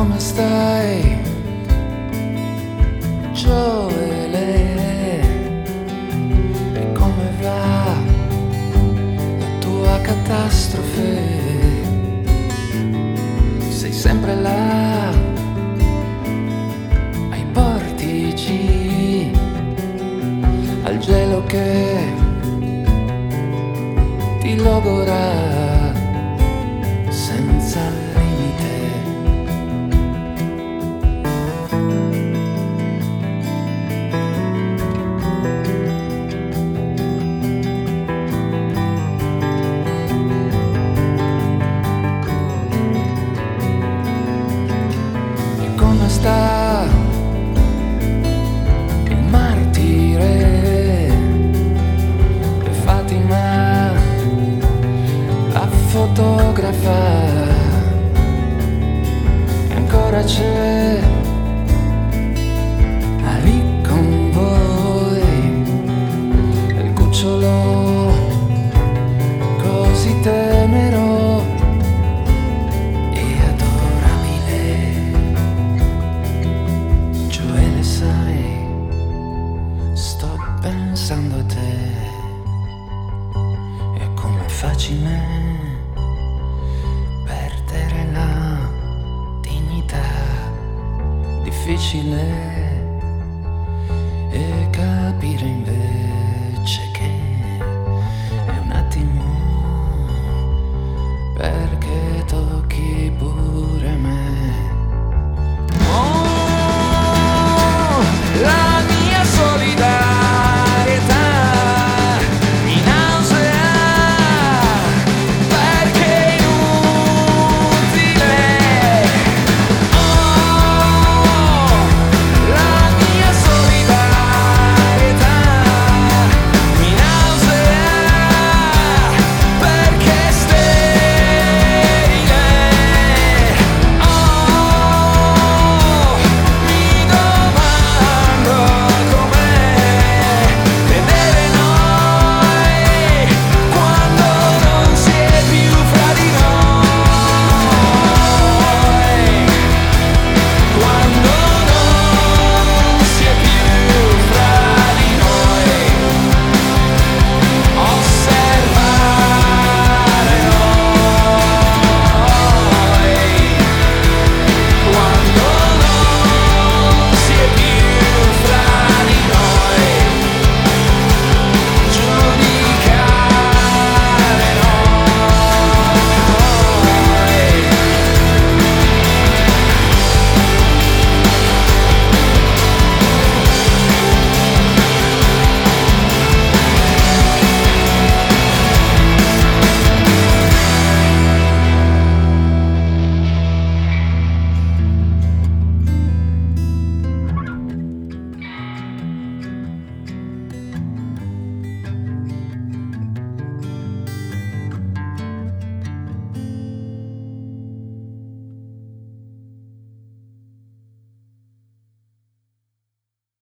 come stai, Gioele? E come va la tua catastrofe? Sei sempre là, ai portici, al gelo che ti logora senza limite. E come sta il martire e Fatima, la fotografa? E ancora c'è Ali con voi, il cucciolo così tenero e adorabile. Gioele, sai, sto pensando a te, e com'è facile perdere la dignità, difficile e capire invece che è un attimo, perché tocchi